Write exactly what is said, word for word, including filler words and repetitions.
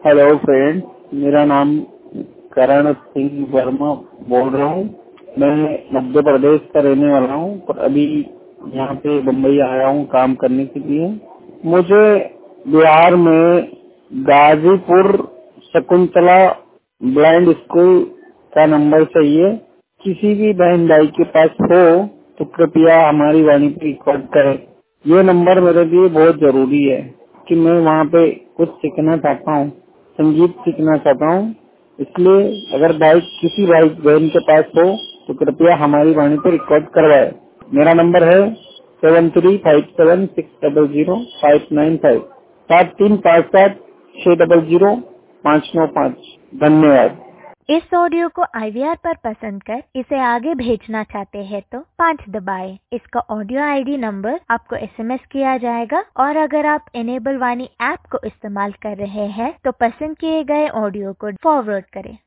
Hello friend, मेरा नाम करण सिंह वर्मा बोल रहा हूँ। मैं मध्य प्रदेश का रहने वाला हूँ, पर अभी यहाँ पे बम्बई आया हूँ काम करने के लिए। मुझे बिहार में गाजीपुर शकुंतला ब्लाइंड स्कूल का नंबर चाहिए। किसी भी बहन भाई के पास हो तो कृपया हमारी वाणी पे रिकॉर्ड करें। ये नंबर मेरे लिए बहुत जरूरी है कि मैं वहाँ पे कुछ सीखना चाहता हूँ, संगीत सीखना चाहता हूँ। इसलिए अगर भाई किसी भाई बहन के पास हो तो कृपया हमारी वाणी पे रिकॉर्ड करवाए। मेरा नंबर है seven three five seven six double zero five nine five सात तीन पाँच सात छह डबल जीरो पाँच नौ पाँच। धन्यवाद। इस ऑडियो को आई वी आर पर पसंद कर इसे आगे भेजना चाहते हैं तो पाँच दबाएं। इसका ऑडियो आई डी नंबर आपको एस एम एस किया जाएगा और अगर आप इनेबल वाणी ऐप को इस्तेमाल कर रहे हैं तो पसंद किए गए ऑडियो को फॉरवर्ड करें।